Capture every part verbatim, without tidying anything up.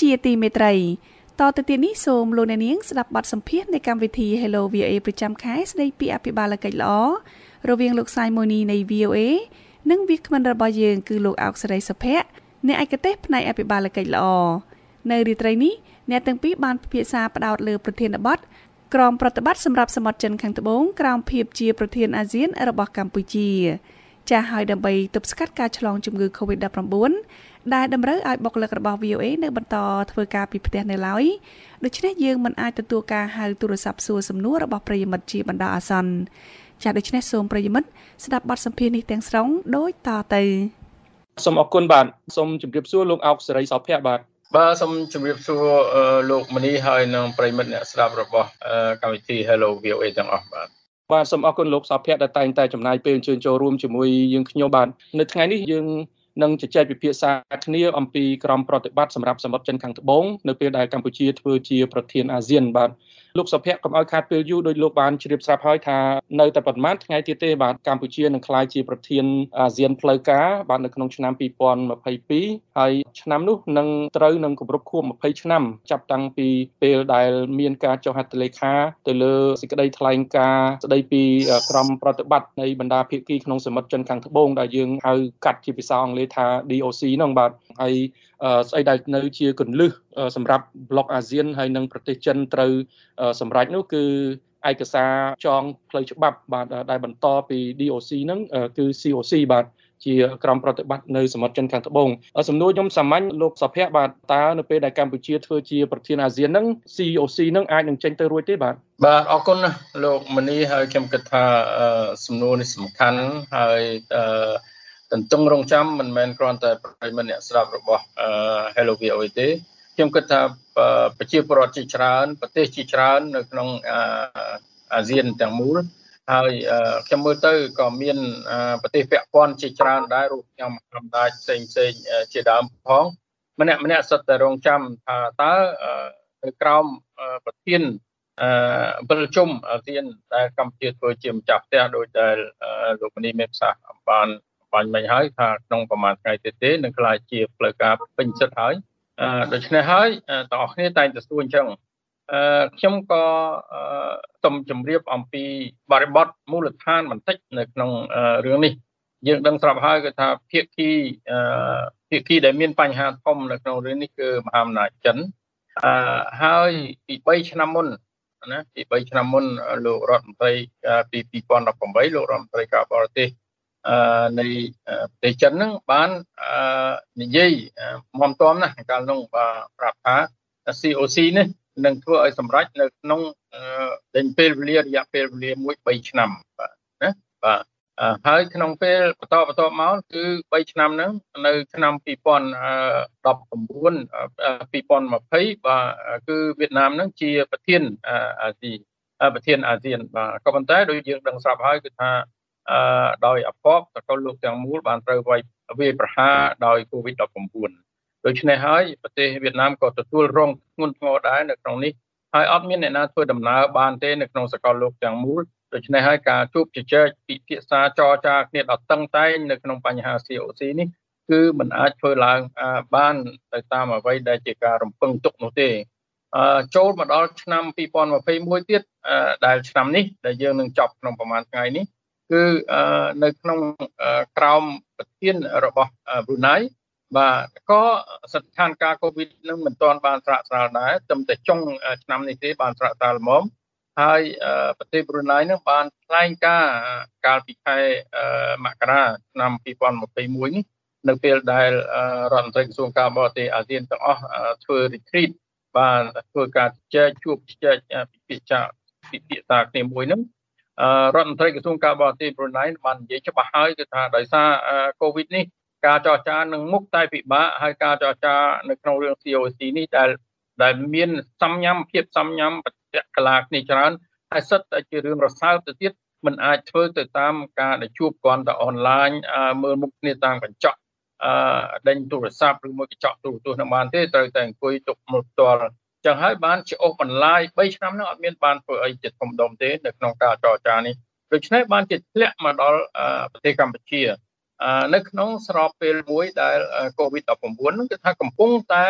ជាទីមេត្រីតទៅទៀតនេះសូមលោកអ្នកនាងស្ដាប់បទសម្ភាសន៍នៃកម្មវិធី Hello វី អូ เอ ប្រចាំខែស្ដីពីអភិបាលកិច្ចល្អរវាងលោកសាយម៉ូនីនៃ វី អូ เอ និងវាគ្មិនរបស់យើងគឺលោកអោកសេរីសុភ័ក្រអ្នកឯកទេសផ្នែកអភិបាលកិច្ចល្អនៅរាត្រីនេះអ្នកទាំងពីរបានពិភាក្សាផ្ដោតលើប្រធានបទក្រមប្រតិបត្តិសម្រាប់សមុទ្រចិនខាងត្បូងក្រោមភាពជាប្រធានអាស៊ានរបស់កម្ពុជាចាស់ហើយដើម្បីទប់ស្កាត់ការឆ្លងជំងឺ COVID ដប់ប្រាំបួន ដែលតម្រូវឲ្យបុគ្គលិករបស់ វី អូ เอ នៅបន្តធ្វើការពីផ្ទះនៅឡើយដូច្នេះយើងមិនអាចទទួលការហៅទូរស័ព្ទសួរសំណួររបស់ប្រិយមិត្តជាបណ្ដោះអាសន្នចាស់ដូច្នេះសូមប្រិយមិត្តស្ដាប់បទសម្ភាសន៍នេះទាំងស្រុងដូចតទៅសូមអរគុណបាទសូមជម្រាបសួរលោកអោកសេរីសុភ័ក្របាទបាទសូមជម្រាបសួរលោកមនីហើយនិងប្រិយមិត្តអ្នកស្ដាប់របស់កម្មវិធី Hello វី អូ เอ ទាំងអស់បាទបាទសូមអរគុណលោកសុភ័ក្រដែលតែងតែចំណាយពេលអញ្ជើញចូលរួមជាមួយយើងខ្ញុំបាទនៅថ្ងៃនេះយើងនឹងជជែកពិភាក្សាគ្នាអំពីក្រមប្រតិបត្តិសម្រាប់សមុទ្រចិនខាងត្បូងនៅពេលដែលកម្ពុជាធ្វើជាប្រធានអាស៊ានបាទលោកសុភ័ក្រកុំឲ្យខាតពេលយូរដោយលោកបានជ្រាបស្រាប់ហើយថានៅតែប៉ុន្មានថ្ងៃទៀតទេបាទកម្ពុជានឹងក្លាយជាប្រធានអាស៊ានផ្លូវការបាទនៅក្នុងឆ្នាំពីរពាន់ម្ភៃពីរហើយឆ្នាំនោះនឹងត្រូវនឹងគម្រប់ខួបម្ភៃឆ្នាំចាប់តាំងពីពេលដែលមានការចុះហត្ថលេខាទៅលើសេចក្តីថ្លែងការណ៍ស្តីពីក្រមប្រតិបត្តិនៃបណ្ដាភាគីក្នុងសមុទ្រចិនខាងត្បូងដែលយើងហៅកាត់ជាភាសាអង់គ្លេសថា ឌី អូ ស៊ី ហ្នឹងបាទហើយស្អីដែលនៅជាគន្លឹះសម្រាប់ប្លុកអាស៊ានហើយនិងប្រទេសចិនត្រូវសម្រាប់នោះគឺឯកសារចងផ្លូវច្បាប់បាទដែលបន្តពី ឌី អូ ស៊ី ហ្នឹងគឺ ស៊ី អូ ស៊ី បាទជាក្រមប្រតិបត្តិនៅសមុទ្រចិនខាងត្បូងសំណួរខ្ញុំសាមញ្ញលោកសុភ័ក្របាទតើនៅពេលដែលកម្ពុជាធ្វើជាប្រធានអាស៊ានហ្នឹង ស៊ី អូ ស៊ី ហ្នឹងអាចនឹងចេញទៅរួចទេបាទបាទអរគុណណាស់លោកមនីហើយខ្ញុំគិតថាសំណួរនេះសំខាន់ហើយទន្ទឹងរង់ចាំមិនមែនគ្រាន់តែប្រិយមិត្តអ្នកស្ដាប់របស់ Hello វី អូ เอ ទេខ្ញុំគិតថាប្រជាពលរដ្ឋជាច្រើនប្រទេសជាច្រើននៅក្នុងអាស៊ានទាំងមូលហើយខ្ញុំមើលទៅក៏មានប្រទេសពាក់ព័ន្ធជាច្រើនដែររូបខ្ញុំអំណាចផ្សេងផ្សេងជាដើមផងម្នាក់ម្នាក់សុទ្ធតែរងចាំថាតើនៅក្រោមប្រធានវិលជុំអាស៊ានដែលកម្ពុជាធ្វើជាម្ចាស់ផ្ទះដោយដែលលោកមនីមានប្រសាសន៍បានបាញ់មិញហើយថាក្នុងប្រហែលថ្ងៃទៀតទេនឹងក្លាយជាផ្លូវការពេញសិទ្ធិហើយដូច្នេះហើយទាំងអស់គ្នាតែងតែសួរអញ្ចឹងខ្ញុំក៏សូមជម្រាបអំពីបរិបទមូលដ្ឋានបន្តិចនៅក្នុងរឿងនេះយើងដឹងស្រាប់ហើយគឺថាភាគីភាគីដែលមានបញ្ហាធំនៅក្នុងរឿងនេះគឺមហាអំណាចចិនហើយពីបីឆ្នាំមុនណាពីបីឆ្នាំមុនលោករដ្ឋមន្ត្រីពីពីរពាន់ដប់ប្រាំបីលោករដ្ឋមន្ត្រីការបរទេសនៃប្រទេសចិនហ្នឹងបាននិយាយមមតំណាស់កាលនោះបាទប្រាប់ថា ស៊ី អូ ស៊ី នេះនឹងធ្វើឲ្យសម្រេចនៅក្នុងដេញពេលវេលារយៈពេលវេលាមួយបីឆ្នាំបាទណាបាទហើយក្នុងពេលបន្តបន្តមកគឺបីឆ្នាំហ្នឹងនៅឆ្នាំពីរពាន់ដប់ប្រាំបួន ពីរពាន់ម្ភៃបាទគឺវៀតណាមហ្នឹងជាប្រធានអាស៊ីប្រធានអាស៊ានបាទក៏ប៉ុន្តែដូចយើងដឹងស្រាប់ហើយគឺថាអឺដោយអបអបសកលលោកទាំងមូលបានត្រូវវាយវាយប្រហារដោយ COVID ដប់ប្រាំបួន ដូច្នេះហើយប្រទេសវៀតណាមក៏ទទួលរងធ្ងន់ធ្ងរដែរនៅក្នុងនេះហើយអត់មានអ្នកណាធ្វើដំណើរបានទេនៅក្នុងសកលលោកទាំងមូលដូច្នេះហើយការជួបជជែកពិភាក្សាចរចាគ្នាដល់តឹងតែងនៅក្នុងបញ្ហា ស៊ី អូ ស៊ី នេះគឺមិនអាចធ្វើឡើងបានទៅតាមអ្វីដែលជាការរំពឹងទុកនោះទេអឺចូលមកដល់ឆ្នាំពីរពាន់ម្ភៃមួយទៀតដែលឆ្នាំនេះដែលយើងនឹងចប់ក្នុងប្រហែលថ្ងៃនេះគឺនៅក្នុងក្រោមប្រធានរបស់ប៊្រូណៃបាទក៏ស្ថានភាព COVID នឹងមិនទាន់បានស្រាកស្រាលដែរតែតែចុងឆ្នាំនេះទេបានស្រាកស្រាលល្មមហើយប្រទេសប៊្រូណៃនឹងបានថ្លែងការណ៍កាលពីខែមករាឆ្នាំពីរពាន់ម្ភៃមួយនេះនៅពេលដែលរដ្ឋមន្ត្រីក្រសួងការបរទេសអាស៊ានទាំងអស់ធ្វើ retreat បានធ្វើការជែកជួបជែកពិភាក្សាពិភាក្សាគ្នាមួយហ្នឹងរដ្ឋមន្ត្រីក្រសួងការបរទេសប៊្រូណៃបាននិយាយច្បាស់ហើយគឺថាដោយសារ COVID នេះការចរចានឹងមុខតែពិបាកហើយការចរចានៅក្នុងរឿង ស៊ី អូ ស៊ី នេះដែលដែលមានសំញាំភាពសំញាំបច្ចៈកលាគ្នាច្រើនហើយសិតតែជារឿងរសើបទៅទៀតមិនអាចធ្វើទៅតាមការដែលជួបគ្រាន់តែអនឡាញមើលមុខគ្នាតាមកញ្ចក់អឺដេញទូរស័ព្ទឬមួយកញ្ចក់ទូរទស្សន៍នឹងបានទេត្រូវតែអង្គុយទុកមើលផ្ទាល់ចឹងហើយបានជាអូសបន្លាយបីឆ្នាំហ្នឹងអត់មានបានធ្វើអីជាធំដុំទេនៅក្នុងការចរចានេះដូច្នេះបានជាធ្លាក់មកដល់ប្រទេសកម្ពុជានៅក្នុងស្របពេលមួយដែល COVID ដប់ប្រាំបួនហ្នឹងគឺថាកំពុងតែ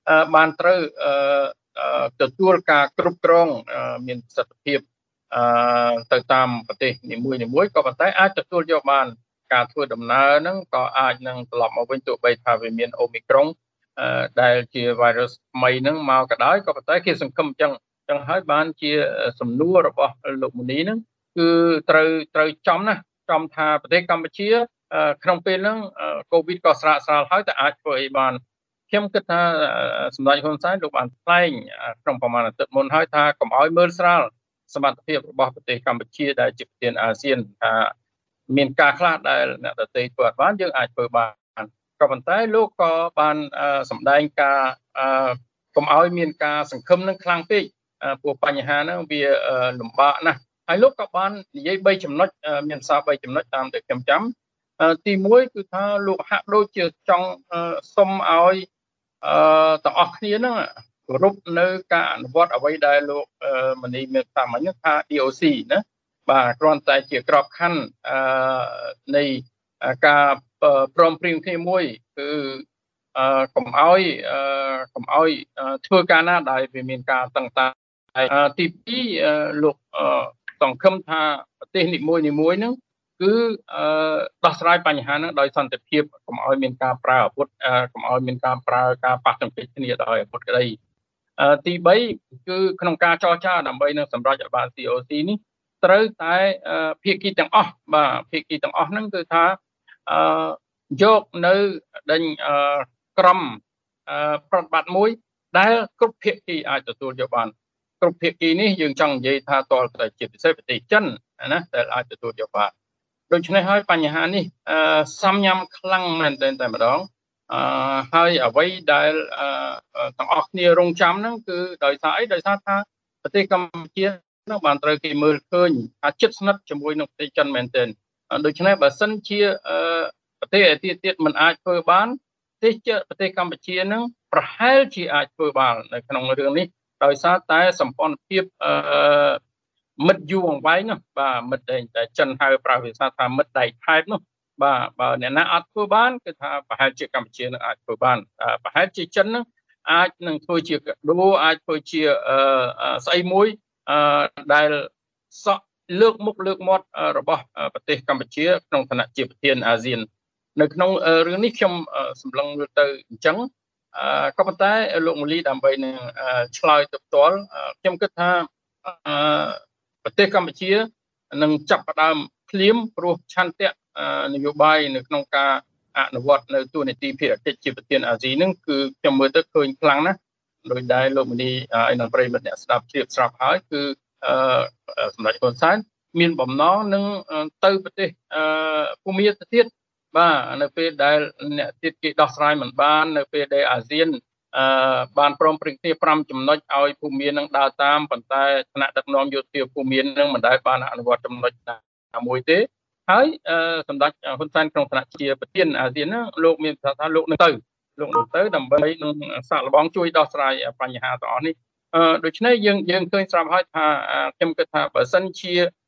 បានត្រូវទទួលការគ្រប់គ្រងមានប្រសិទ្ធភាពទៅតាមប្រទេសនីមួយៗក៏ប៉ុន្តែអាចទទួលយកបានការធ្វើដំណើរហ្នឹងក៏អាចនឹងត្រឡប់មកវិញទោះបីថាវាមានអូមីក្រុងដែលជា virus ថ្មីហ្នឹងមកក៏ដោយក៏ប៉ុន្តែគេសង្ឃឹមអញ្ចឹងអញ្ចឹងហើយបានជាសំណួររបស់លោកមូនីហ្នឹងគឺត្រូវត្រូវចំណាចំថាប្រទេសកម្ពុជាក្នុងពេលហ្នឹងកូវីដក៏ស្រាកស្រាលហើយតែអាចធ្វើអីបានខ្ញុំគិតថាសម្ដេចហ៊ុនសែនលោកបានថ្លែងក្នុងប្រមាណអាទិត្យមុនហើយថាកុំឲ្យមើលស្រាលសមត្ថភាពរបស់ប្រទេសកម្ពុជាដែលជាប្រធានអាស៊ានថាមានការខ្លះដែលអ្នកដទៃធ្វើអត់បានយើងអាចធ្វើបានក៏ប៉ុន្តែលោកក៏បានសម្ដែងការកុំឲ្យមានការសង្ឃឹមនឹងខ្លាំងពេកព្រោះបញ្ហាហ្នឹងវាលំបាកណាស់ហើយលោកក៏បាននិយាយបីចំណុចមានសារបីចំណុចតាមតែខ្ញុំចាំទីមួយគឺថាលោកហាក់ដូចជាចង់សុំឲ្យទាំងអស់គ្នាហ្នឹងគោរពនៅការអនុវត្តអ្វីដែលលោកមនីមានតាមមិញថា D O C ណាបាទគ្រាន់តែជាក្របខ័ណ្ឌនៃការព្រមព្រៀងគ្នាមួយគឺកុំឲ្យកុំឲ្យធ្វើការណាដែលវាមានការតឹងតែងទីពីរលោកសង្ឃឹមថាប្រទេសនីមួយៗហ្នឹងគឺដោះស្រាយបញ្ហាហ្នឹងដោយសន្តិភាពកុំឲ្យមានការប្រើអាវុធកុំឲ្យមានការប្រើការប៉ះទង្គិចគ្នាដោយអាវុធក្តីទីបីគឺក្នុងការចរចាដើម្បីនឹងសម្រេចឲ្យបាន C O C នេះត្រូវតែភាគីទាំងអស់បាទភាគីទាំងអស់ហ្នឹងគឺថាយកនៅដេញក្រុមប្រតិបត្តិមួយដែលគ្រប់ភាគីអាចទទួលយកបានគ្រប់ភាគីនេះយើងចង់និយាយថាតលតែជាពិសេសប្រទេសចិនណាដែលអាចទទួលយកបានដូច្នេះហើយបញ្ហានេះសំញាំខ្លាំងមែនទែនតែម្ដងហើយអ្វីដែលទាំងអស់គ្នារងចាំហ្នឹងគឺដោយសារអីដោយសារថាប្រទេសកម្ពុជានឹងបានត្រូវគេមើលឃើញថាជិតស្និទ្ធជាមួយនឹងប្រទេសចិនមែនទែនដូច្នេះបើសិនជាប្រទេសឯទៀតទៀតមិនអាចធ្វើបានប្រទេសប្រទេសកម្ពុជានឹងប្រហែលជាអាចធ្វើបាននៅក្នុងរឿងនេះដោយសារតែសម្ព័ន្ធភាពមិត្តយូរអង្វែងនោះបាទមិត្តដែលចិនហៅប្រើភាសាថាមិត្តដៃថែបនោះបាទបើអ្នកណាអត់ធ្វើបានគឺថាប្រហែលជាកម្ពុជានឹងអាចធ្វើបានប្រហែលជាចិននឹងអាចនឹងធ្វើជាកដោអាចធ្វើជាស្អីមួយដែលសក់លើកមុខលើកមាត់របស់ប្រទេសកម្ពុជាក្នុងឋានៈជាប្រធានអាស៊ាននៅក្នុងរឿងនេះខ្ញុំសម្លឹងមើលទៅអញ្ចឹងក៏ប៉ុន្តែលោកមូលីដើម្បីនឹងឆ្លើយទៅផ្ទាល់ខ្ញុំគិតថាប្រទេសកម្ពុជានឹងចាប់ផ្ដើមភ្លាមព្រោះឆន្ទៈនយោបាយនៅក្នុងការអនុវត្តនៅទូនីតិភារកិច្ចជាប្រធានអាស៊ីនឹងគឺខ្ញុំមើលទៅឃើញខ្លាំងណាស់ដោយដែលលោកមនីឯនឹងប្រិយមិត្តអ្នកស្ដាប់ជ្រាបស្រាប់ហើយគឺសម្ដេចហ៊ុនសែនមានបំណងនឹងទៅប្រទេសភូមាទៅទៀតបាទនៅពេលដែលអ្នកទៀតគេដោះស្រាយមិនបាននៅពេលដែលអាស៊ានបានព្រមព្រៀងគ្នាប្រាំចំណុចឲ្យភូមានឹងដើរតាមប៉ុន្តែថ្នាក់ដឹកនាំយោធាភូមានឹងមិនដែលបានអនុវត្តចំណុចណាមួយទេហើយសម្ដេចហ៊ុនសែនក្នុងឋានៈជាប្រធានអាស៊ានហ្នឹងលោកមានប្រសាសន៍ថាលោកនឹងទៅលោកនឹងទៅដើម្បីនឹងសាកល្បងជួយដោះស្រាយបញ្ហាទាំងអស់នេះដូច្នេះយើងយើងឃើញស្រាប់ហើយថាខ្ញុំគិតថាបើសិនជា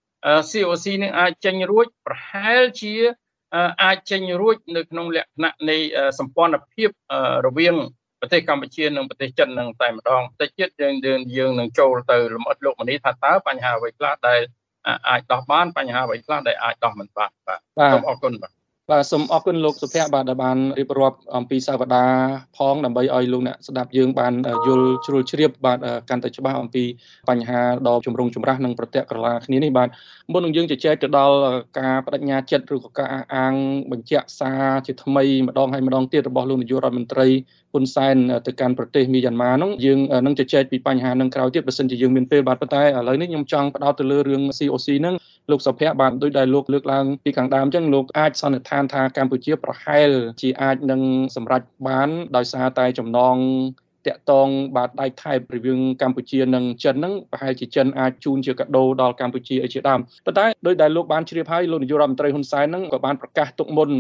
C O C នឹងអាចចេញរួចប្រហែលជាអាចចេញរួចនៅក្នុងលក្ខណៈនៃសម្ព័ន្ធភាពរវាងប្រទេសកម្ពុជានិងប្រទេសចិននឹងតែម្ដងតិចទៀតយើងយើងនឹងចូលទៅលម្អិតលោកមនីថាតើបញ្ហាអ្វីខ្លះដែលអាចដោះបានបញ្ហាអ្វីខ្លះដែលអាចដោះមិនបានបាទសូមអរគុណបាទបាទសូមអរគុណលោកសុភ័ក្របាទដែលបានរៀបរាប់អំពីសាវតាផងដើម្បីឲ្យលោកអ្នកស្ដាប់យើងបានយល់ជ្រុលជ្រាបបាទកាន់តែច្បាស់អំពីបញ្ហាដ៏ចម្រូងចម្រាសនិងប្រតិក្រឡាគ្នានេះបាទមុននឹងយើងជជែកទៅដល់ការបដិញ្ញាចិត្តឬក៏ការអះអាងបញ្ជាក់សារជាថ្មីម្ដងហើយម្ដងទៀតរបស់លោកនាយករដ្ឋមន្ត្រីហ៊ុនសែនទៅកាន់ប្រទេសមីយ៉ាន់ម៉ានោះយើងនឹងជជែកពីបញ្ហានឹងក្រោយទៀតបើសិនជាយើងមានពេលបាទប៉ុន្តែឥឡូវនេះខ្ញុំចង់ផ្ដោតទៅលើរឿង C O C ហ្នឹងលោកសុភ័ក្របាទដោយដែលលោកលើកឡើងពីខាងដើមអញ្ចឹងលោកអាចសន្និដ្ឋានថាកម្ពុជាប្រហែលជាអាចនឹងសម្រេចបានដោយសារតែចំណងតាក់ទងបាទដៃថែបរវាងកម្ពុជានិងចិនហ្នឹងប្រហែលជាចិនអាចជូនជាកាដូដល់កម្ពុជាអីជាដើមប៉ុន្តែដោយដែលលោកបានជ្រាបហើយលោកនាយករដ្ឋមន្ត្រីហ៊ុនសែនហ្នឹងក៏បានប្រកាសទុកមុនបាទ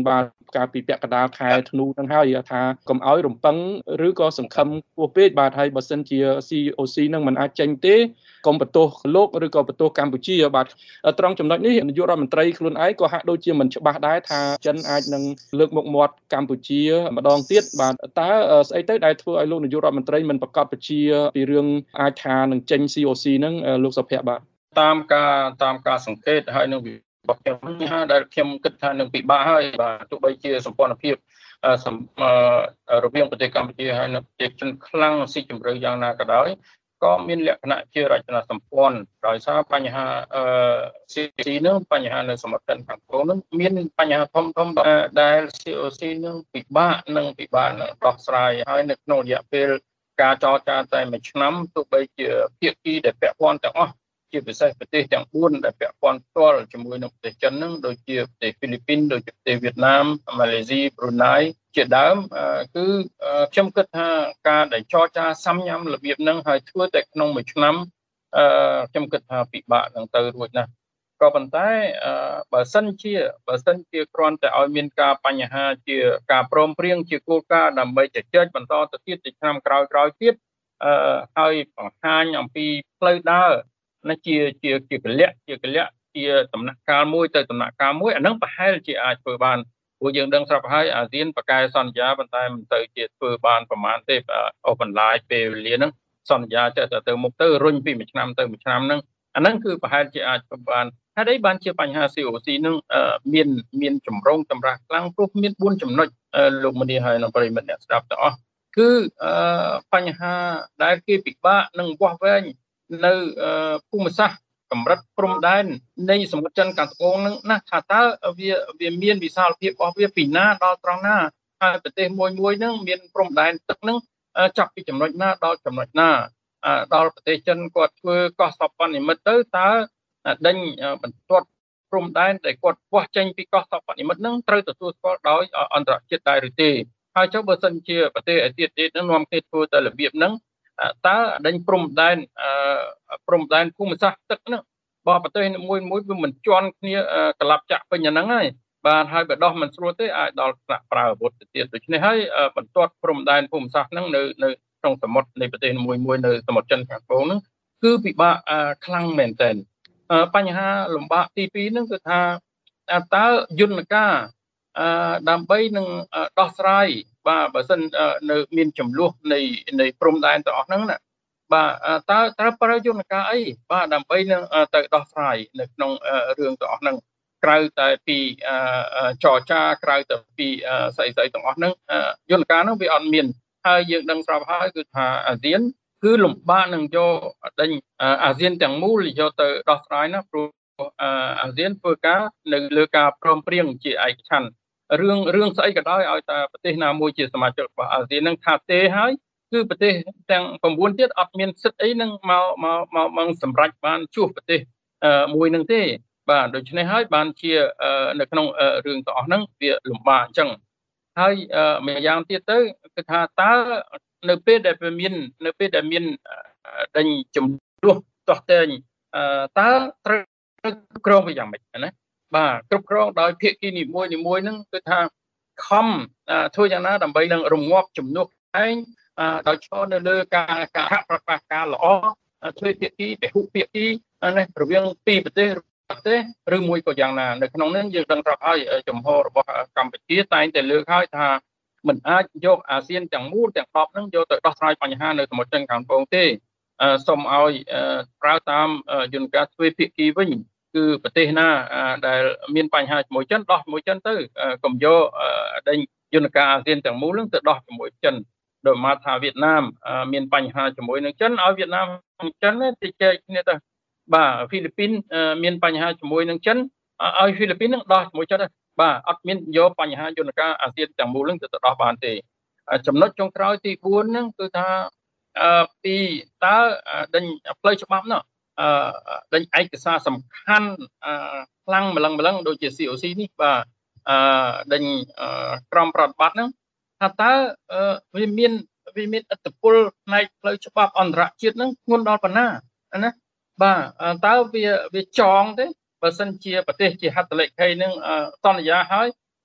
ការពីពាក់កណ្ដាលខែធ្នូហ្នឹងហើយថាកុំឲ្យរំពឹងឬក៏សង្ឃឹមខ្ពស់ពេកបាទហើយបើសិនជា C O C ហ្នឹងមិនអាចចេញទេកុំបន្ទោសលោកឬក៏បន្ទោសកម្ពុជាបាទត្រង់ចំណុចនេះនាយករដ្ឋមន្ត្រីខ្លួនឯងក៏ហាក់ដូចជាមិនច្បាស់ដែរថាចិនអាចនឹងលើកមុខមាត់កម្ពុជាម្ដងទៀតបាទតើស្អីទៅដែលធ្វើឲ្យលោកនាយករដ្ឋមន្ត្រីមិនប្រកាសបញ្ជាពីរឿងអាចថានឹងចេញ C O C ហ្នឹងលោកសុភ័ក្របាទតាមការតាមការសង្កេតហើយនឹងរបស់ខ្ញុំថាដែលខ្ញុំគិតថានឹងពិបាកហើយបាទទោះបីជាសម្ព័ន្ធភាពរវាងប្រទេសកម្ពុជាហើយនិងប្រទេសចិនខ្លាំងស៊ីជម្រៅយ៉ាងណាក៏ដោយក៏មានលក្ខណៈជារចនាសម្ព័ន្ធដោយសារបញ្ហាអឺ C O C នឹងបញ្ហានៅសមុទ្រចិនខាងត្បូងនឹងមានបញ្ហាធំធំដែល C O C នឹងពិបាកនឹងពិបាកដោះស្រាយហើយនៅក្នុងរយៈពេលការចរចាតែមួយឆ្នាំទោះបីជាភាគីដែលពាក់ព័ន្ធទាំងអស់ជាពិសេសប្រទេសទាំងបួនដែលពាក់ព័ន្ធផ្ទាល់ជាមួយនឹងប្រទេសចិននឹងដូចជាប្រទេសហ្វីលីពីនដូចជាប្រទេសវៀតណាមម៉ាឡេស៊ីប្រ៊ូណៃជាដើមគឺខ្ញុំគិតថាការដែលចរចាសាំញ៉ាំរបៀបហ្នឹងហើយធ្វើតែក្នុងមួយឆ្នាំអឺខ្ញុំគិតថាពិបាកនឹងទៅរួចណាស់ក៏ប៉ុន្តែបើសិនជាបើសិនជាគ្រាន់តែឲ្យមានការបញ្ហាជាការព្រមព្រៀងជាគោលការណ៍ដើម្បីជជែកបន្តទៅទៀតទៅឆ្នាំក្រោយៗទៀតអឺហើយបង្ហាញអំពីផ្លូវដើរណាជាជាជាកលៈជាកលៈជាដំណាក់កាលមួយទៅដំណាក់កាលមួយអានឹងប្រហែលជាអាចធ្វើបានព្រោះយើងដឹងស្រាប់ហើយអាស៊ានប្រកែសន្យាប៉ុន្តែមិនទៅជាធ្វើបានប្រមាណទេអូបន្លាយពេលវេលាហ្នឹងសន្យាទៅទៅមុខទៅរុញពីមួយឆ្នាំទៅមួយឆ្នាំហ្នឹងអាហ្នឹងគឺប្រហែលជាអាចធ្វើបានហេតុអីបានជាបញ្ហា C O C ហ្នឹងមានមានចម្រងចម្រាស់ខ្លាំងព្រោះមានបួនចំណុចលោកមនីហើយនៅប្រិមិត្តអ្នកស្ដាប់ទាំងអស់គឺបញ្ហាដែលគេពិបាកនឹងវាស់វែងនៅភូមិសាស្ត្រកម្រិតព្រំដែននៃសមុទ្រចិនខាងត្បូងហ្នឹងណាថាតើវាវាមានវិសាលភាពរបស់វាពីណាដល់ត្រង់ណាហើយប្រទេសមួយមួយហ្នឹងមានព្រំដែនទឹកហ្នឹងចាប់ពីចំណុចណាដល់ចំណុចណាដល់ប្រទេសចិនគាត់ធ្វើកោះសពនិមិត្តទៅតើដេញបន្ទាត់ព្រំដែនដែលគាត់វាស់ចេញពីកោះសពនិមិត្តហ្នឹងត្រូវទទួលស្គាល់ដោយអន្តរជាតិដែរឬទេហើយចុះបើសិនជាប្រទេសឯទៀតទៀតហ្នឹងនាំគ្នាធ្វើទៅរបៀបហ្នឹងតើដេញព្រំដែនព្រំដែនភូមិសាស្ត្រទឹកហ្នឹងបើប្រទេសមួយមួយវាមិនជន់គ្នាកលាប់ចាក់ពេញអាហ្នឹងហើយបាទហើយបើដោះមិនស្រួលទេអាចដល់ថ្នាក់ប្រើអាវុធទៅទៀតដូច្នេះហើយបន្ទាត់ព្រំដែនភូមិសាស្ត្រហ្នឹងនៅនៅក្នុងសមុទ្រនៃប្រទេសមួយមួយនៅសមុទ្រចិនខាងត្បូងហ្នឹងគឺពិបាកខ្លាំងមែនទែនបញ្ហាលំបាកទីពីរហ្នឹងគឺថាតើយន្តការដើម្បីនឹងដោះស្រាយបាទបើសិននៅមានចំនួននៃនៃព្រំដែនទាំងអស់ហ្នឹងណាបាទតើត្រូវប្រើយន្តការអីបាទដើម្បីនឹងទៅដោះស្រាយនៅក្នុងរឿងទាំងអស់ហ្នឹងក្រៅតែពីចរចាក្រៅតែពីស្អីស្អីទាំងអស់ហ្នឹងយន្តការហ្នឹងវាអត់មានហើយយើងដឹងស្រាប់ហើយគឺថាអាស៊ានគឺលំបាកនឹងយកដេញអាស៊ានទាំងមូលយកទៅដោះស្រាយណាព្រោះអាស៊ានធ្វើការនៅលើការព្រមព្រៀងជាឯកច្ឆន្ទរឿងរឿងស្អីក៏ដោយឲ្យតែប្រទេសណាមួយជាសមាជិករបស់អាស៊ាននឹងថាទេហើយគឺប្រទេសទាំង៩ទៀតអត់មានសិទ្ធិអីនឹងមកមកមកមកសម្រេចបានជួសប្រទេសមួយនឹងទេបាទដូច្នេះហើយបានជានៅក្នុងរឿងទាំងអស់ហ្នឹងវាលំបាកអញ្ចឹងហើយម្យ៉ាងទៀតទៅគឺថាតើនៅពេលដែលមាននៅពេលដែលមានដេញចំនួនតោះតែងតើត្រូវគ្រប់គ្រងវាយ៉ាងម៉េចណាបាទគ្រប់គ្រងដោយភាគីនីមួយនីមួយហ្នឹងគឺថាខំធ្វើយ៉ាងណាដើម្បីនឹងរងាប់ចំនួនឯងដោយឈរនៅលើការការប្រកាសការល្អធ្វើភាគីពហុភាគីនេះរវាងពីរប្រទេសប្រទេសឬមួយក៏យ៉ាងណានៅក្នុងនេះយើងដឹងប្រាប់ហើយចំហរបស់កម្ពុជាតែងតែលើកហើយថាមិនអាចយកអាស៊ានទាំងមូលទាំងដប់ហ្នឹងយកទៅដោះស្រាយបញ្ហានៅសមុទ្រចិនខាងត្បូងទេសូមឲ្យប្រើតាមយន្តការទ្វេភាគីវិញគឺប្រទេសណាដែលមានបញ្ហាជាមួយចិនដោះជាមួយចិនទៅកុំយកដេញយន្តការអាស៊ានទាំងមូលហ្នឹងទៅដោះជាមួយចិនដោយមកថាវៀតណាមមានបញ្ហាជាមួយនឹងចិនឲ្យវៀតណាមចិនទៅចែកគ្នាទៅបាទហ្វីលីពីនមានបញ្ហាជាមួយនឹងចិនឲ្យហ្វីលីពីននឹងដោះជាមួយចិនបាទអត់មានយកបញ្ហាយន្តការអាស៊ានទាំងមូលហ្នឹងទៅដោះបានទេចំណុចចុងក្រោយទីបួនហ្នឹងគឺថាពីតើដេញផ្លូវច្បាប់នោះដេញឯកសារសំខាន់ខ្លាំងម្លឹងម្លឹងដូចជា C O C នេះបាទដេញក្រមប្រតិបត្តិហ្នឹងថាតើវាមានវាមានឥទ្ធិពលផ្នែកផ្លូវច្បាប់អន្តរជាតិហ្នឹងធ្ងន់ដល់ប៉ុណ្ណាណាបាទតើវាវាចងទេបើសិនជាប្រទេសជាហត្ថលេខីហ្នឹងសន្យាហើយ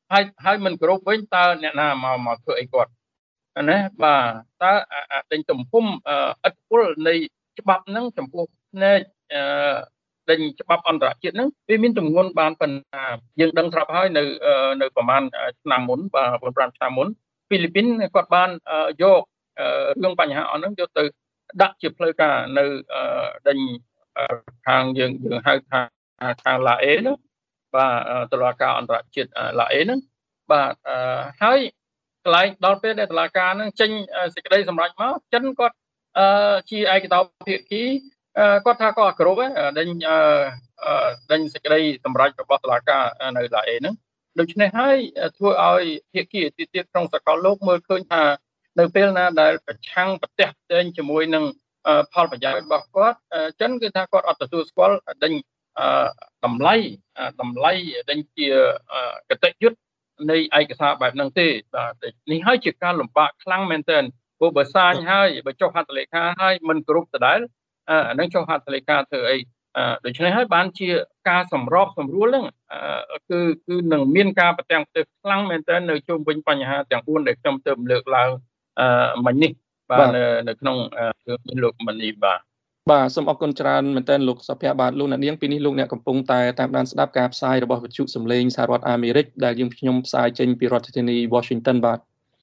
ហើយហើយមិនគោរពវិញតើអ្នកណាមកមកធ្វើអីគាត់ណាបាទតើដេញទំហំឥទ្ធិពលនៃច្បាប់ហ្នឹងចំពោះផ្នែកអឺដេញច្បាប់អន្តរជាតិហ្នឹងវាមានទម្ងន់បានប៉ុណ្ណាយើងដឹងស្រាប់ហើយនៅនៅប្រហែលឆ្នាំមុនបាទbốn nămឆ្នាំមុនហ្វីលីពីនគាត់បានយករឿងបញ្ហាអស់ហ្នឹងយកទៅដាក់ជាផ្លូវការនៅដេញខាងយើងយើងហៅថាខាងឡាអេហ្នឹងបាទតុលាការអន្តរជាតិឡាអេហ្នឹងបាទហើយកន្លែងដល់ពេលដែលតុលាការហ្នឹងចេញសេចក្តីសម្រេចមកចិនគាត់ជាឯកតោភាគីគាត់ថាគាត់គ្រប់ហ្នឹងដេញដេញសេចក្តីសម្រេចរបស់តុលាការនៅឡាអេហ្នឹងដូច្នេះហើយធ្វើឲ្យភាគីទីទៀតក្នុងសកលលោកមើលឃើញថានៅពេលណាដែលប្រឆាំងប្រទះផ្សេងជាមួយនឹងផលប្រយោជន៍របស់គាត់ចិនគឺថាគាត់អត់ទទួលស្គាល់ដេញតម្លៃតម្លៃដេញជាកតិយុត្តនៃឯកសារបែបហ្នឹងទេបាទនេះហើយជាការលំបាកខ្លាំងមែនទែនព្រោះបើសាញហើយបើចុះហត្ថលេខាហើយមិនគ្រប់ដដែលអានឹងចុះហត្ថលេខាធ្វើអីដូច្នេះហើយបានជាការសម្របសម្រួលហ្នឹងគឺគឺនឹងមានការប្រទាំងផ្ទះខ្លាំងមែនទែននៅជុំវិញបញ្ហាទាំងបួនដែលខ្ញុំទើបលើកឡើងមិញនេះបាទនៅក្នុងរឿងលោកមនីបាទបាទសូមអរគុណច្រើនមែនទែនលោកសុភ័ក្របាទលោកអ្នកនាងពីនេះលោកអ្នកកំពុងតែតាមដានស្ដាប់ការផ្សាយរបស់វិទ្យុសំឡេងសហរដ្ឋអាមេរិកដែលយើងខ្ញុំផ្សាយចេញពីរដ្ឋធានី Washington បាទ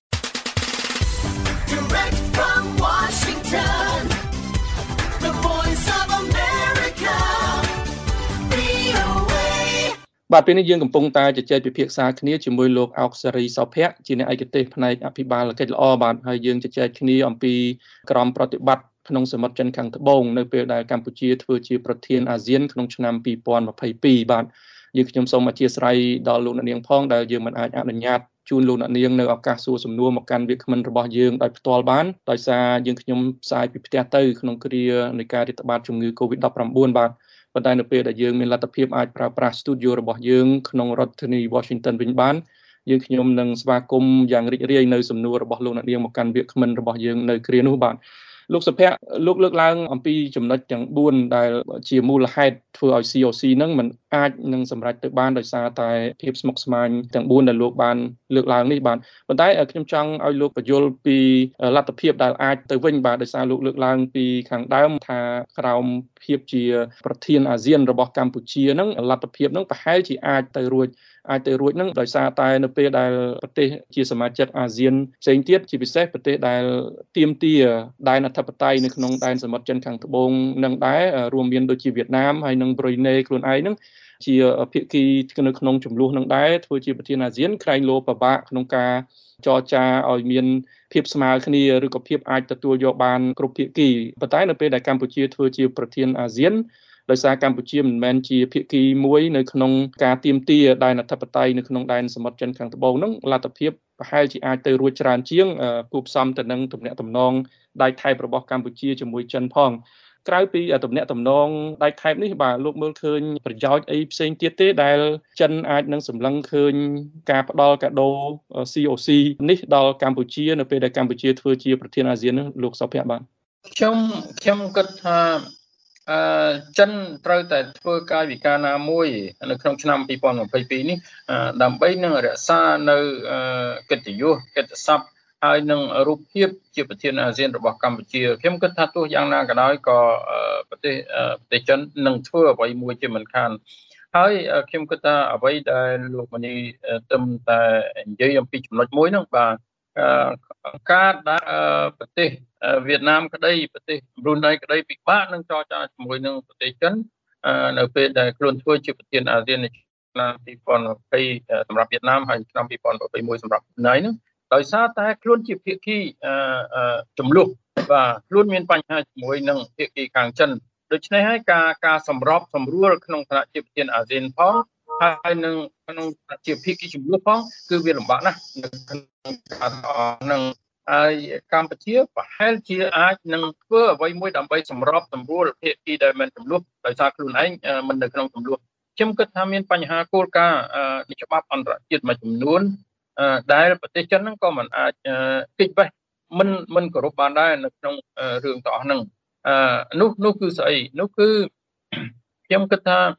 បាទពេលនេះយើងកំពុងតែជជែកពិភាក្សាគ្នាជាមួយលោកអោកសេរីសោភ័ក្រជាអ្នកឯកទេសផ្នែកអភិបាលកិច្ចល្អបាទហើយយើងជជែកគ្នាអំពីក្រមប្រតិបត្តិក្នុងសមុទ្រចិនខាងត្បូងនៅពេលដែលកម្ពុជាធ្វើជាប្រធានអាស៊ានក្នុងឆ្នាំពីរពាន់ម្ភៃពីរបាទយើងខ្ញុំសូមអធិស្ឋានដល់លោកអ្នកនាងផងដែលយើងមិនអាចអនុញ្ញាតជូនលោកអ្នកនាងនៅឱកាសសួរសំណួរមកកាន់វាគ្មិនរបស់យើងដោយផ្ទាល់បានដោយសារយើងខ្ញុំផ្សាយពីផ្ទះទៅក្នុងគ្រានៃការរាតត្បាតជំងឺ COVID ដប់ប្រាំបួន បាទប៉ុន្តែនៅពេលដែលយើងមានលទ្ធភាពអាចប្រើប្រាស់ studio របស់យើងក្នុងរដ្ឋធានី Washington វិញបានយើងខ្ញុំនឹងស្វាគមន៍យ៉ាងរីករាយនៅសំណួររបស់លោកអ្នកនាងមកកាន់វាគ្មិនរបស់យើងនៅគ្រានោះបាទលោកសុភ័ក្រលោកលើកឡើងអំពីចំណុចទាំងបួនដែលជាមូលហេតុធ្វើឲ្យ ซี អូ ซี នឹងមិនអាចនឹងសម្រេចទៅបានដោយសារតែភាពស្មុគស្មាញទាំងបួនដែលលោកបានលើកឡើងនេះបាទប៉ុន្តែខ្ញុំចង់ឲ្យលោកបញ្យល់ពីលទ្ធភាពដែលអាចទៅវិញបាទដោយសារលោកលើកឡើងពីខាងដើមថាក្រោមភាពជាប្រធានអាស៊ានរបស់កម្ពុជានឹងលទ្ធភាពនឹងប្រហែលជាអាចទៅរួចអាចទៅរួចនឹងដោយសារតែនៅពេលដែលប្រទេសជាសមាជិកអាស៊ានផ្សេងទៀតជាពិសេសប្រទេសដែលទាមទារដែនអធិបតេយ្យនៅក្នុងដែនសមុទ្រចិនខាងត្បូងនឹងដែររួមមានដូចជាវៀតណាមហើយនិងប្រ៊ុយណេខ្លួនឯងនឹងជាភាគីនៅក្នុងចំនួននឹងដែរធ្វើជាប្រធានអាស៊ានក្រែងលោពិបាកក្នុងការចរចាឲ្យមានភាពស្មើគ្នាឬក៏ភាពអាចទទួលយកបានគ្រប់ភាគីប៉ុន្តែនៅពេលដែលកម្ពុជាធ្វើជាប្រធានអាស៊ានដោយសារកម្ពុជាមិនមែនជាភាគីមួយនៅក្នុងការទាមទារដែនអធិបតេយ្យនៅក្នុងដែនសមុទ្រចិនខាងត្បូងនោះលទ្ធភាពប្រហែលជាអាចទៅរួចច្រើនជាងគូផ្សំទៅនឹងទំនាក់ទំនងដៃថៃរបស់កម្ពុជាជាមួយចិនផងក្រៅពីទំនាក់ទំនងដៃថៃនេះបាទលោកមើលឃើញប្រយោជន៍អីផ្សេងទៀតទេដែលចិនអាចនឹងសម្លឹងឃើញការផ្ដល់កាដូ ซี អូ ซี នេះដល់កម្ពុជានៅពេលដែលកម្ពុជាធ្វើជាប្រធានអាស៊ាននោះលោកសុភ័ក្របាទខ្ញុំខ្ញុំគិតថាអឺចិនត្រូវតែធ្វើកាយវិការណាមួយនៅក្នុងឆ្នាំពីរពាន់ម្ភៃពីរនេះដើម្បីនឹងរក្សានៅកិត្តិយសកិត្តិស័ព្ទហើយនឹងរូបភាពជាប្រធានអាស៊ានរបស់កម្ពុជាខ្ញុំគិតថាទោះយ៉ាងណាក៏ដោយក៏ប្រទេសប្រទេសចិននឹងធ្វើអ្វីមួយជាមិនខានហើយខ្ញុំគិតថាអ្វីដែលលោកមនីទឹមតែនិយាយអំពីចំណុចមួយហ្នឹងបាទការដែលប្រទេសវៀតណាមក្តីប្រទេសប្រ៊ុយណេក្តីពិបាកនឹងចរចាជាមួយនឹងប្រទេសចិននៅពេលដែលខ្លួនធ្វើជាប្រធានអាស៊ាននៅឆ្នាំពីរពាន់ម្ភៃសម្រាប់វៀតណាមហើយឆ្នាំពីរពាន់ម្ភៃមួយសម្រាប់ប្រទេសណៃហ្នឹងដោយសារតែខ្លួនជាភាគីចំនួនបាទខ្លួនមានបញ្ហាជាមួយនឹងភាគីខាងចិនដូច្នេះហើយការការសម្របសម្រួលក្នុងឋានៈជាប្រធានអាស៊ានផងហើយនឹងក្នុងជាភាគីចំនួនផងគឺវាលំបាកណាស់នៅក្នុងការនឹងហើយកម្ពុជាប្រហែលជាអាចនឹងធ្វើអ្វីមួយដើម្បីសម្របសម្រួលភាគីដែលមិនចំនួនដោយសារខ្លួនឯងមិននៅក្នុងចំនួនខ្ញុំគិតថាមានបញ្ហាគោលការណ៍ច្បាប់អន្តរជាតិមួយចំនួនដែលប្រទេសចិនហ្នឹងក៏មិនអាចគិតបេះមិនមិនគោរពបានដែរនៅក្នុងរឿងទាំងអស់ហ្នឹងនោះនោះគឺស្អីនោះគឺខ្ញុំគិតថា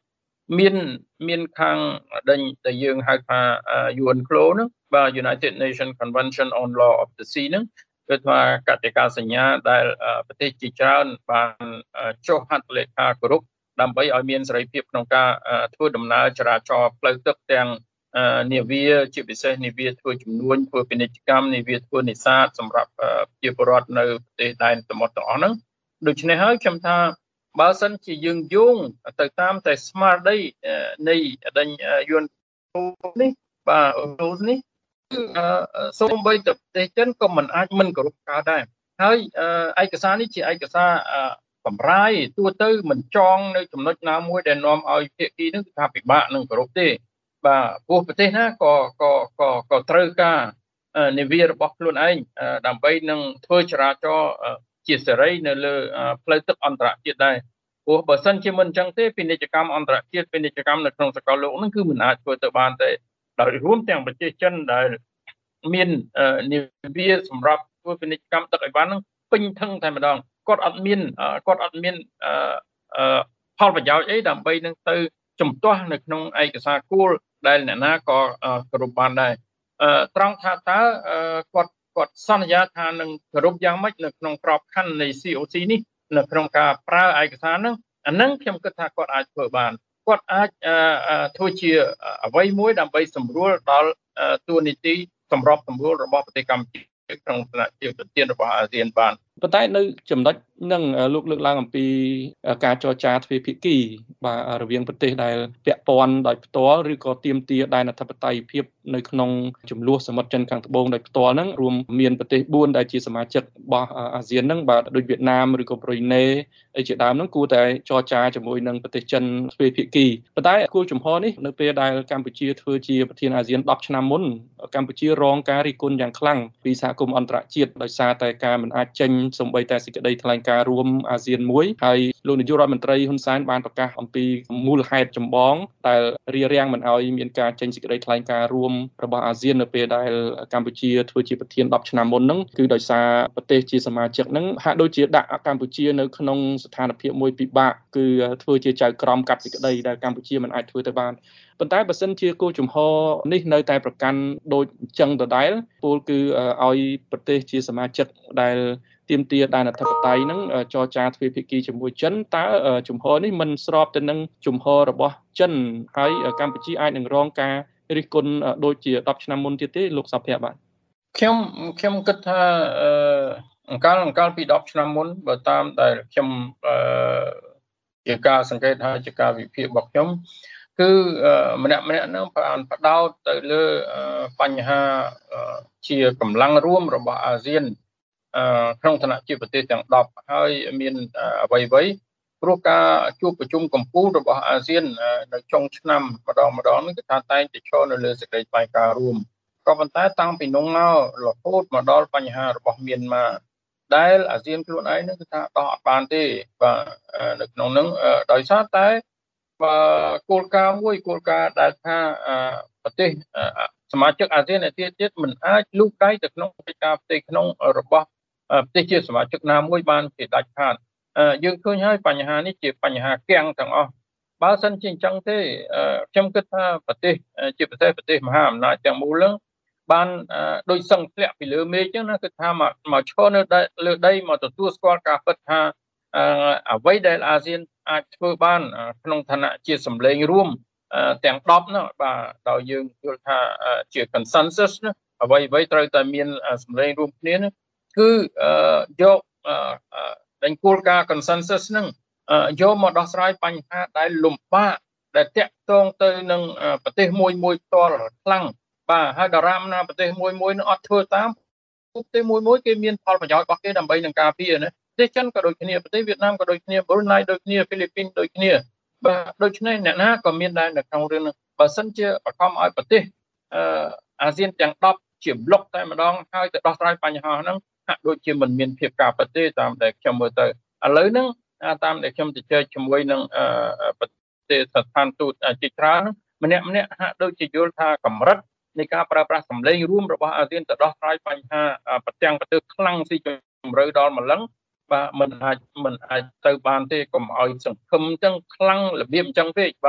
មានមានខាងដែលដែលយើងហៅថា ยู เอ็น ซี เอ เอ ហ្នឹងបាទ United Nations Convention on Law of the Sea ហ្នឹងគឺថាកតិកាសញ្ញាដែលប្រទេសជាច្រើនបានចុះហត្ថលេខាគោរពដើម្បីឲ្យមានសេរីភាពក្នុងការធ្វើដំណើរចរាចរណ៍ផ្លូវទឹកទាំងនាវាជាពិសេសនាវាធ្វើជំនួញធ្វើពាណិជ្ជកម្មនាវាធ្វើនេសាទសម្រាប់ប្រជាពលរដ្ឋនៅប្រទេសដែនសមុទ្រទាំងអស់ហ្នឹងដូច្នេះហើយខ្ញុំថាបើសិនជាយើងយោងទៅតាមតែស្មារតីនៃដេញយួននេះបាទរូសនេះគឺសូម្បីតែប្រទេសចិនក៏មិនអាចមិនគោរពកើតដែរហើយឯកសារនេះជាឯកសារកម្រាយទូទៅមិនចងនៅចំណុចណាមួយដែលនាំឲ្យភាគីនឹងថាពិបាកនឹងគោរពទេបាទព្រោះប្រទេសណាក៏ក៏ក៏ក៏ត្រូវការនាវារបស់ខ្លួនឯងដើម្បីនឹងធ្វើចរាចរណ៍ជាសេរីនៅលើផ្លូវទឹកអន្តរជាតិដែរព្រោះបើសិនជាមិនអញ្ចឹងទេពាណិជ្ជកម្មអន្តរជាតិពាណិជ្ជកម្មនៅក្នុងសកលលោកហ្នឹងគឺមិនអាចធ្វើទៅបានទេដោយរួមទាំងប្រទេសចិនដែលមាននាវាសម្រាប់ធ្វើពាណិជ្ជកម្មទឹកអីវ៉ាន់ហ្នឹងពេញធឹងតែម្ដងគាត់អត់មានគាត់អត់មានផលប្រយោជន៍អីដើម្បីនឹងទៅជំទាស់នៅក្នុងឯកសារគោលដែលអ្នកណាក៏គោរពបានដែរត្រង់ថាតើគាត់គាត់សន្យាថានឹងគោរពយ៉ាងម៉េចនៅក្នុងក្របខ័ណ្ឌនៃ ซี โอ ซี នេះនៅក្នុងការប្រើឯកសារហ្នឹងអាហ្នឹងខ្ញុំគិតថាគាត់អាចធ្វើបានគាត់អាចធ្វើជាអ្វីមួយដើម្បីសម្រួលដល់តួនាទីសម្របសម្រួលរបស់ប្រទេសកម្ពុជាក្នុងឋានៈជាប្រធានរបស់អាស៊ានបានប៉ុន្តែនៅចំណុចនឹងលោកលើកឡើងអំពីការចរចាទ្វេភាគីបាទរវាងប្រទេសដែលពាក់ព័ន្ធដោយផ្ទាល់ឬក៏ទាមទារដែនអធិបតេយ្យភាពនៅក្នុងចំនួនសមុទ្រចិនខាងត្បូងដោយផ្ទាល់ហ្នឹងរួមមានប្រទេសបួនដែលជាសមាជិករបស់អាស៊ានហ្នឹងបាទដូចវៀតណាមឬក៏ប្រ៊ុយណេអីជាដើមហ្នឹងគួរតែចរចាជាមួយនឹងប្រទេសចិនទ្វេភាគីប៉ុន្តែគោលជំហរនេះនៅពេលដែលកម្ពុជាធ្វើជាប្រធានអាស៊ានដប់ឆ្នាំមុនកម្ពុជារងការរិះគន់យ៉ាងខ្លាំងពីសហគមន៍អន្តរជាតិដោយសារតែការមិនអាចចេញសូម្បីតែសេចក្តីថ្លែងការណ៍រួមអាស៊ានមួយហើយលោកនាយករដ្ឋមន្ត្រីហ៊ុនសែនបានប្រកាសអំពីមូលហេតុចម្បងដែលរារាំងមិនឲ្យមានការចេញសេចក្តីថ្លែងការណ៍រួមរបស់អាស៊ាននៅពេលដែលកម្ពុជាធ្វើជាប្រធានដប់ឆ្នាំមុនហ្នឹងគឺដោយសារប្រទេសជាសមាជិកហ្នឹងហាក់ដូចជាដាក់កម្ពុជានៅក្នុងស្ថានភាពមួយពិបាកគឺធ្វើជាចៅក្រមកាត់សេចក្តីដែលកម្ពុជាមិនអាចធ្វើទៅបានប៉ុន្តែបើសិនជាគោលជំហរនេះនៅតែប្រកាន់ដូចអញ្ចឹងដដែលពលគឺឲ្យប្រទេសជាសមាជិកដែលទាមទារដែនអធិបតេយ្យហ្នឹងចរចាទ្វេភាគីជាមួយចិនតើជំហរនេះមិនស្របទៅនឹងជំហររបស់ចិនហើយកម្ពុជាអាចនឹងរងការរិះគន់ដូចជាដប់ឆ្នាំមុនទៀតទេលោកសុភ័ក្របាទខ្ញុំខ្ញុំគិតថាអង្កលអង្កលពីដប់ឆ្នាំមុនបើតាមដែលខ្ញុំជាការសង្កេតហើយជាការវិភាគរបស់ខ្ញុំគឺម្នាក់ម្នាក់ហ្នឹងបានផ្ដោតទៅលើបញ្ហាជាកម្លាំងរួមរបស់អាស៊ានក្នុងឋានៈជាប្រទេសទាំងដប់ហើយមានអ្វីអ្វីព្រោះការជួបប្រជុំកំពូលរបស់អាស៊ាននៅចុងឆ្នាំម្ដងម្ដងនេះគឺថាតែងតែឈរនៅលើសេចក្តីថ្លែងការណ៍រួមក៏ប៉ុន្តែតាំងពីនោះមករហូតមកដល់បញ្ហារបស់មីយ៉ាន់ម៉ាដែលអាស៊ានខ្លួនឯងនឹងគឺថាដោះអត់បានទេបាទនៅក្នុងនោះដោយសារតែបើគោលការណ៍មួយគោលការណ៍ដែលថាប្រទេសសមាជិកអាស៊ានទៀតទៀតមិនអាចលូកដៃទៅក្នុងកិច្ចការផ្ទៃក្នុងរបស់ប្រទេសជាសមាជិកណាមួយបានជាដាច់ខាតយើងឃើញហើយបញ្ហានេះជាបញ្ហាគាំងទាំងអស់បើសិនជាអញ្ចឹងទេខ្ញុំគិតថាប្រទេសជាប្រទេសប្រទេសមហាអំណាចទាំងមូលហ្នឹងបានដូចសឹងធ្លាក់ពីលើមេឃអញ្ចឹងណាគឺថាមកមកឈរនៅលើដីមកទទួលស្គាល់ការពិតថាអ្វីដែលអាស៊ានអាចធ្វើបានក្នុងឋានៈជាសម្លេងរួមទាំងដប់នោះបាទដោយយើងយល់ថាជា consensus ណាអ្វីអ្វីត្រូវតែមានសម្លេងរួមគ្នាណាគឺយកដេញគោលការណ៍ consensus ហ្នឹងយកមកដោះស្រាយបញ្ហាដែលលំបាកដែលតាក់ទងទៅនឹងប្រទេសមួយមួយផ្ទាល់ខ្លាំងបាទហើយតារាមណាប្រទេសមួយមួយនឹងអត់ធ្វើតាមប្រទេសមួយមួយគេមានផលប្រយោជន៍របស់គេដើម្បីនឹងការពារណាប្រទេសចិនក៏ដូចគ្នាប្រទេសវៀតណាមក៏ដូចគ្នាប៊្រុណៃដូចគ្នាហ្វីលីពីនដូចគ្នាបាទដូច្នេះអ្នកណាក៏មានដែរនៅក្នុងរឿងនេះបើសិនជាបខំឲ្យប្រទេសអាស៊ានទាំងដប់ជាប្លុកតែម្ដងហើយទៅដោះស្រាយបញ្ហាហ្នឹងហាក់ដូចជាមិនមានភាពការពិតទេតាមដែលខ្ញុំមើលទៅឥឡូវហ្នឹងតាមដែលខ្ញុំជជែកជាមួយនឹងប្រទេសស្ថានទូតជាច្រើនម្នាក់ម្នាក់ហាក់ដូចជាយល់ថាកម្រិតនៃការប្រើប្រាស់សម្លេងរួមរបស់អាស៊ានទៅដោះស្រាយបញ្ហាប្រទាំងប្រទេសខ្លាំងស៊ីជម្រៅដល់ម្លឹងបាទមិនអាចមិនអាចទៅបានទេកុំឲ្យសង្ឃឹមចឹងខ្លាំងរបៀបអញ្ចឹងពេកបាទ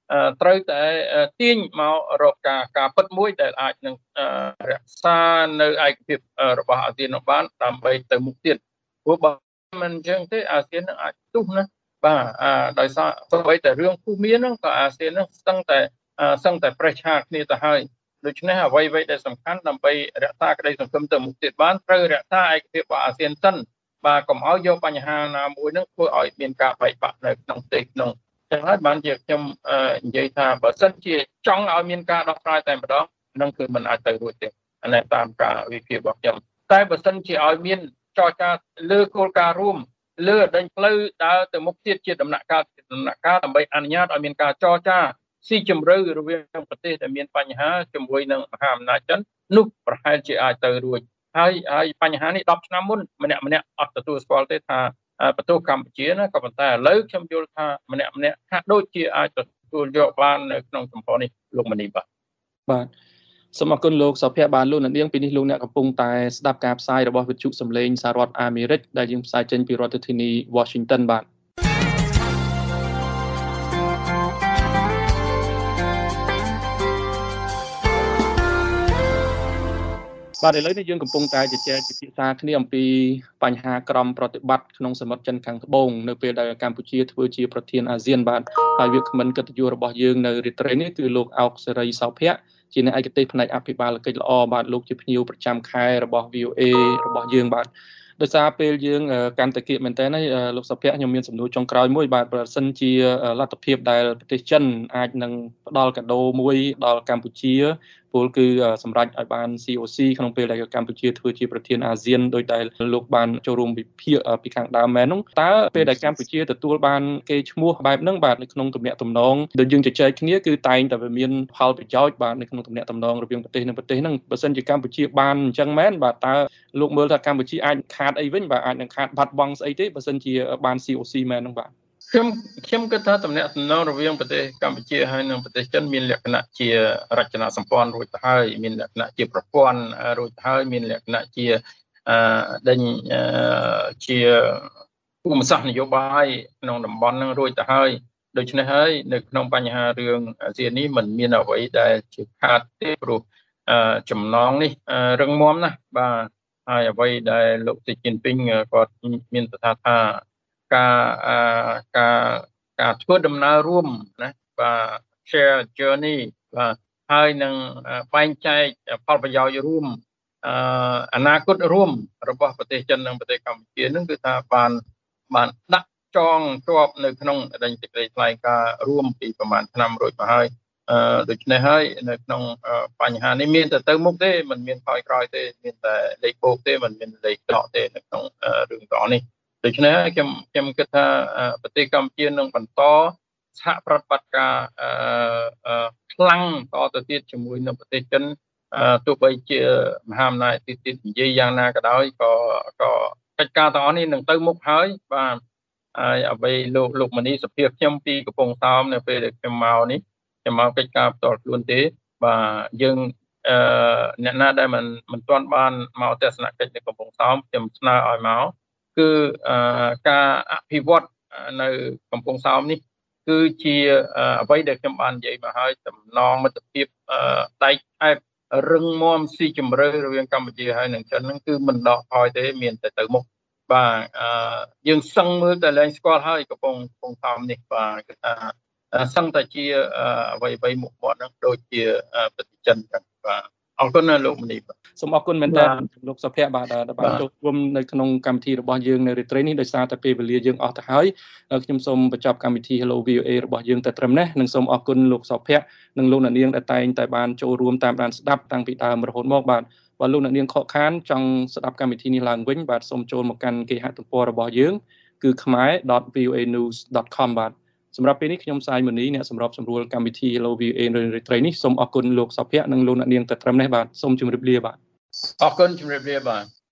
ត្រូវតែទាញមករកការការពិតមួយដែលអាចនឹងរក្សានៅឯកភាពរបស់អាស៊ានបានដើម្បីទៅមុខទៀតព្រោះបើមិនអញ្ចឹងទេអាស៊ាននឹងអាចទុះណាបាទដោយសារអ្វីតែរឿងភូមិមានហ្នឹងក៏អាស៊ានហ្នឹងស្ទឹងតែស្ទឹងតែប្រេះឆាគ្នាទៅហើយដូច្នេះអ្វីៗដែលសំខាន់ដើម្បីរក្សាក្តីសង្ឃឹមទៅមុខទៀតបានត្រូវរក្សាឯកភាពរបស់អាស៊ានសិនបាទកុំឲ្យយកបញ្ហាណាមួយហ្នឹងធ្វើឲ្យមានការបែកបាក់នៅក្នុងផ្ទៃក្នុងចឹងហើយបានជាខ្ញុំនិយាយថាបើសិនជាចង់ឲ្យមានការដោះស្រាយតែម្ដងនឹងគឺមិនអាចទៅរួចទេអានេះតាមការវិភាគរបស់ខ្ញុំតែបើសិនជាឲ្យមានចរចាលើគោលការណ៍រួមលើដេញផ្លូវដើរទៅមុខទៀតជាដំណាក់កាលដំណាក់កាលដើម្បីអនុញ្ញាតឲ្យមានការចរចាស៊ីជម្រៅរវាងប្រទេសដែលមានបញ្ហាជាមួយនឹងមហាអំណាចចិននោះប្រហែលជាអាចទៅរួចហើយហើយបញ្ហានេះដប់ឆ្នាំមុនម្នាក់ម្នាក់អត់ទទួលស្គាល់ទេថាបន្ទោសកម្ពុជាណាក៏ប៉ុន្តែឥឡូវខ្ញុំយល់ថាម្នាក់ម្នាក់ហាក់ដូចជាអាចទទួលយកបាននៅក្នុងសម្ព័ន្ធនេះលោកមនីបាទបាទសូមអរគុណលោកសុភ័ក្របានលោកនាងពីនេះលោកអ្នកកំពុងតែស្ដាប់ការផ្សាយរបស់វិទ្យុសំឡេងសហរដ្ឋអាមេរិកដែលយើងផ្សាយចេញពីរដ្ឋធានី Washington បាទបាទឥឡូវនេះយើងកំពុងតែជជែកពិភាក្សាគ្នាអំពីបញ្ហាក្រមប្រតិបត្តិក្នុងសមុទ្រចិនខាងត្បូងនៅពេលដែលកម្ពុជាធ្វើជាប្រធានអាស៊ានបាទហើយវាគ្មិនកិត្តិយសរបស់យើងនៅរាត្រីនេះគឺលោកអោកសេរីសោភ័ក្រជាអ្នកឯកទេសផ្នែកអភិបាលកិច្ចល្អបាទលោកជាភ្ញៀវប្រចាំខែរបស់ វី អូ អេ របស់យើងបាទដោយសារពេលយើងកាន់តែគៀកមែនតើលោកសុភ័ក្រខ្ញុំមានសំណួរចុងក្រោយមួយបាទប្រសិនជាលទ្ធភាពដែលប្រទេសចិនអាចនឹងផ្ដល់កាដូមួយដល់កម្ពុជាពលគឺសម្រាប់ឲ្យបាន ซี អូ ซี ក្នុងពេលដែលកម្ពុជាធ្វើជាប្រធានអាស៊ានដោយដែលលោកបានចូលរួមវិភាគពីខាងដើមមែននោះតើពេលដែលកម្ពុជាទទួលបានគេឈ្មោះបែបហ្នឹងបាទនៅក្នុងទំនាក់ទំនងដែលយើងជជែកគ្នាគឺតែងតែមានផលប្រយោជន៍បាទនៅក្នុងទំនាក់ទំនងរវាងប្រទេសនិងប្រទេសហ្នឹងបើសិនជាកម្ពុជាបានអញ្ចឹងមែនបាទតើលោកមើលថាកម្ពុជាអាចខាតអីវិញបាទអាចនឹងខាតបាត់បង់ស្អីទេបើសិនជាបាន ซี អូ ซี មែនហ្នឹងបាទខ្ញុំខ្ញុំគិតថាទំនាក់ទំនងរវាងប្រទេសកម្ពុជាហើយនិងប្រទេសចិនមានលក្ខណៈជារចនាសម្ព័ន្ធរួចទៅហើយមានលក្ខណៈជាប្រព័ន្ធរួចទៅហើយមានលក្ខណៈជាអឺដេញជាភូមិសាស្ត្រនយោបាយក្នុងតំបន់នឹងរួចទៅហើយដូច្នេះហើយនៅក្នុងបញ្ហារឿងអាស៊ាននេះมันមានអ្វីដែលជាខាតទេព្រោះចំណងនេះរឹងមាំណាស់បាទហើយអ្វីដែលលោកស៊ីជីនពីងគាត់មានប្រសាសន៍ថាការការការធ្វើដំណើររួមណាបាទ share journey បាទហើយនឹងបែងចែកផលប្រយោជន៍រួមអនាគតរួមរបស់ប្រទេសចិននិងប្រទេសកម្ពុជានឹងគឺថាបានបានដាក់ចងជាប់នៅក្នុងដេញសេចក្តីថ្លែងការណ៍រួមពីប្រហែលឆ្នាំរួចមកហើយដូច្នេះហើយនៅក្នុងបញ្ហានេះមានតែទៅមុខទេมันមានថយក្រោយទេមានតែលេខបូកទេมันមានលេខដកទេនៅក្នុងរឿងទាំងនេះដូច្នេះខ្ញុំខ្ញុំគិតថាប្រទេសកម្ពុជានឹងបន្តសហប្រតិបត្តិការខ្លាំងតទៅទៀតជាមួយនឹងប្រទេសចិនទោះបីជាមហាអំណាចទៀតទៀតនិយាយយ៉ាងណាក៏ដោយក៏ក៏កិច្ចការទាំងអស់នេះនឹងទៅមុខហើយបាទហើយអ្វីលោកលោកមនីសុភាពខ្ញុំពីកំពង់សោមនៅពេលដែលខ្ញុំមកនេះខ្ញុំមកកិច្ចការផ្ទាល់ខ្លួនទេបាទយើងអឺអ្នកណាដែលមិនមិនទាន់បានមកទស្សនកិច្ចនៅកំពង់សោមខ្ញុំស្នើឲ្យមកគឺការអភិវឌ្ឍនៅកំពង់សោមនេះគឺជាអ្វីដែលខ្ញុំបាននិយាយមកហើយចំណងមិត្តភាពដៃថែបរឹងមាំស៊ីជម្រៅរវាងកម្ពុជាហើយនិងចិនហ្នឹងគឺមិនដកថយទេមានតែទៅមុខបាទយើងសឹងមើលតែលែងស្គាល់ហើយកំពង់កំពង់សោមនេះបាទគឺថាសឹងតែជាអ្វីអ្វីមុខមាត់ហ្នឹងដូចជាប្រទេសចិនចឹងបាទអរគុណលោកមនីបាទសូមអរគុណមែនតើលោកសុភ័ក្របាទដែលបានចូលរួមនៅក្នុងកម្មវិធីរបស់យើងនៅរាត្រីនេះដោយសារតែពេលវេលាយើងអស់ទៅហើយខ្ញុំសូមបញ្ចប់កម្មវិធី Hello វី អូ អេ របស់យើងតែត្រឹមនេះនិងសូមអរគុណលោកសុភ័ក្រនិងលោកអ្នកនាងដែលតែងតែបានចូលរួមតាមដានស្ដាប់តាំងពីដើមរហូតមកបាទបើលោកអ្នកនាងខកខានចង់ស្ដាប់កម្មវិធីនេះឡើងវិញបាទសូមចូលមកកាន់គេហទំព័ររបស់យើងគឺ khmer dot v o a news dot com បាទសម្រាប់ពេលនេះខ្ញុំសាយមនីអ្នកសម្របសម្រួលកម្មវិធី Hello វី អូ អេ នៅរាត្រីនេះសូមអរគុណលោកសុភ័ក្រនិងលោកអ្នកនាងតែត្រឹមនេះបាទសូមជម្រាបលាបាទអរគុណជម្រាបលាបាទ